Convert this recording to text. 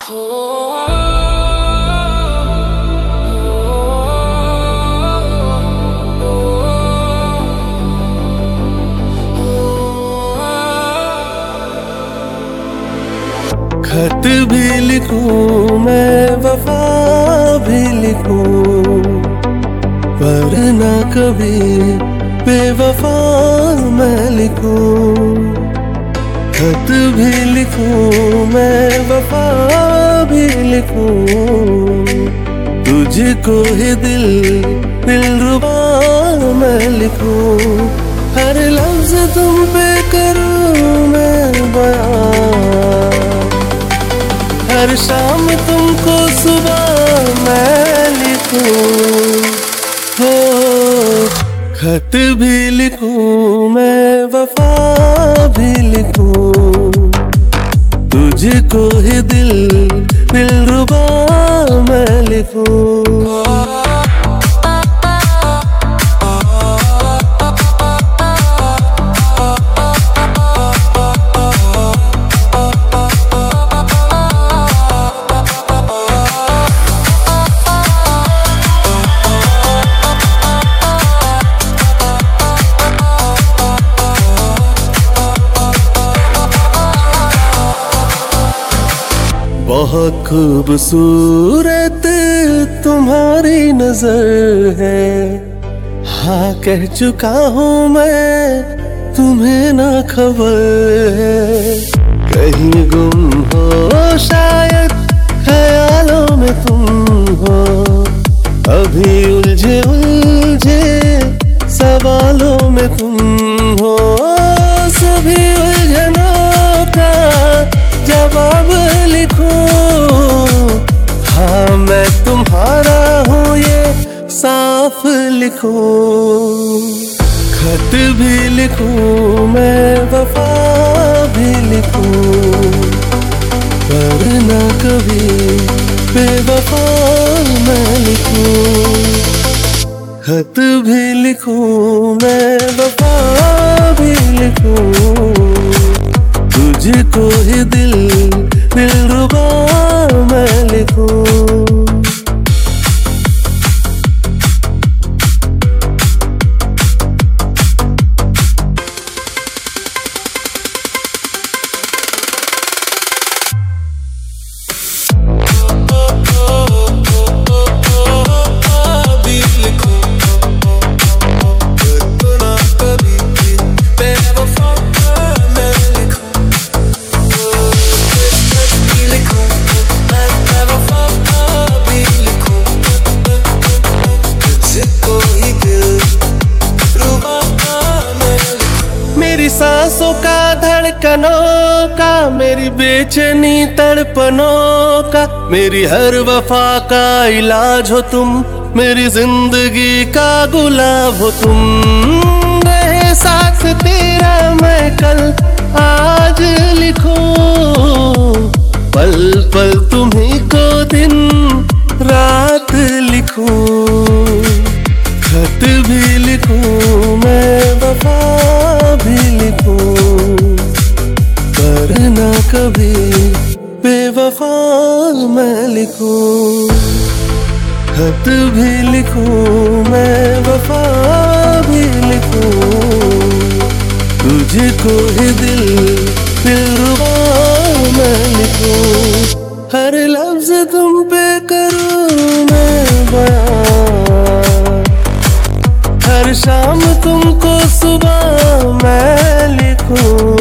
खत भी लिखूं मैं, वफा भी लिखूं, पर न कभी बेवफा मैं लिखूं। खत भी लिखूं मैं, वफा भी लिखूं, तुझको ही दिलरुबा मैं लिखूं। हर लफ्ज तुम पे करूं मैं बयां, हर शाम तुमको सुबह मैं लिखूं। हो खत भी लिखूं मैं, वफा भी लिखूं, तुझको ही दिलरुबा मैं लिखूं। बहुत खूबसूरत तुम्हारी नजर है, हाँ कह चुका हूँ मैं तुम्हें ना खबर है। कहीं गुम हो शायद ख्यालों में तुम हो, अभी उलझे उलझे सवालों में तुम हो। सभी उलझनों का जवाब लिखूं, हाँ मैं तुम्हारा हूँ ये साफ लिखूं। खत भी लिखूं मैं, वफा भी लिखूं, पर न कभी बेवफा मैं लिखूं। खत भी लिखूं मैं, वफा भी लिखूं, तुझको ही दिलरुबा मैं लिखूं। मेरी सांसों का धड़कनों का, मेरी बेचैनी तड़पनों का, मेरी हर वफा का इलाज हो तुम, मेरी जिंदगी का गुलाब हो तुम। रहे साथ तेरा मैं कल आज लिखूं, पल पल तुम्ही को दिन रात लिखूं। खत भी लिखूं मैं, वफा भी लिखूं, पर न कभी बेवफा मैं लिखूं। खत भी लिखूं मैं, वफा भी लिखूं, तुझको ही दिलरुबा मैं लिखूं। हर लफ्ज तुम पे करूं मैं बयां, हर शाम तुमको सुबह मैं लिखूं।